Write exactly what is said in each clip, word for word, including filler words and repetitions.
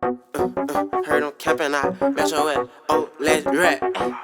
uh, heard him capping out, Metro West, oh, let's rap.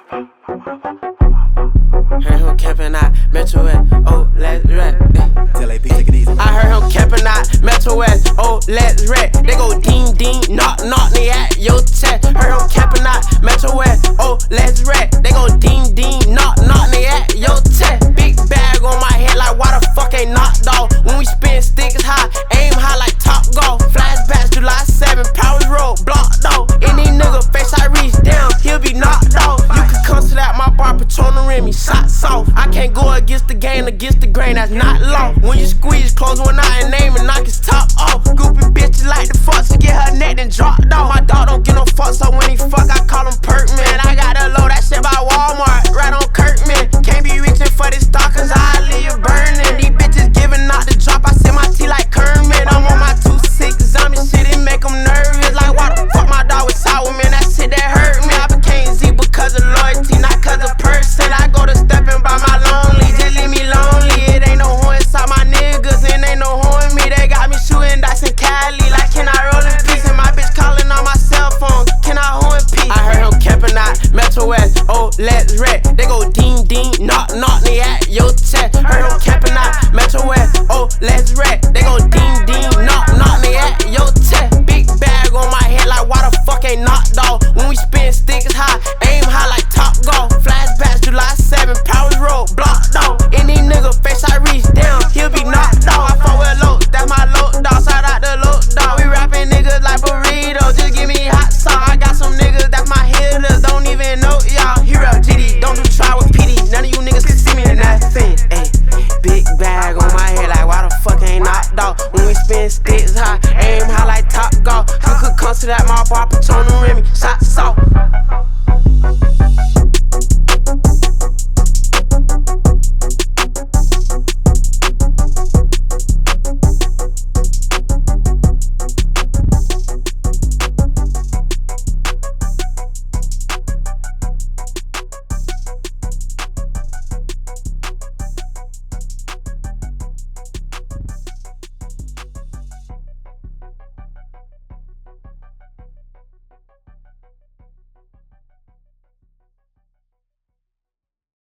Heard him capping out, Metro West, oh, let's rap. Tell A P, take it easy. I heard him capping out, Metro West, oh, let's rap. They go ding ding, knock knock, they at your chest. Heard him capping out, Metro West, oh, let's rap. They go ding ding, knock knock, they at your chest. Big bag on my head, like why the fuck ain't knocked off? When we spin sticks high, aim high like Top Golf. Flashbacks July seventh, Powers Road, blocked off. Any nigga face I reach down, he'll be knocked off. You can come to that, my bar, Patron Remy, shots off. I can't go against the game, against the grain, that's not law. When you squeeze, close one eye and name and knock his top off. Goopy bitches like the fuck, to get her neck then dropped off. My dog don't get no fuck, so when he fuck, I call him Perkman. I got a load, that shit by Walmart, right on Kirkman. Can't be reaching for this stock, cause I leave you burning. These bitches giving out the drop, I sip my tea like Kermit. I'm on my two six zombie shit, it make them nervous. Like why the fuck my dog was sour, man, that shit that hurt me. I became Z because of loyalty, not cause of person. I go to stepping by my lonely, just leave me lonely. It ain't no horn inside my niggas, and ain't no horn me. They got me shooting dice in Cali, like can I roll in peace? And my bitch calling on my cell phone, can I horn peace? I heard him capping out, Metro West, oh, let's rap. They go ding ding, knock knock, they at your chest. Heard him capping out, Metro West, oh, let's rap. They go ding ding, knock knock, they at your chest. Big bag on my head, like why the fuck ain't knocked off? When we spin sticks high, aim high like Top Golf. Flashbacks July seventh, Powers Road, blocked off. Any nigga face I reach down, he'll be knocked off. I fuck with low, that's my low dog, shout out the low dog. We rapping niggas like burritos, just give me hot sauce. I got some niggas, that's my hitters, don't even know y'all. Hero G D, don't do try with P D, none of you niggas can see me in nothing. Ayy, big bag on my head, like why the fuck ain't knocked off? When we spin sticks high, aim high like Top Golf. You could come to that, my bar, Patron Remy, shots off.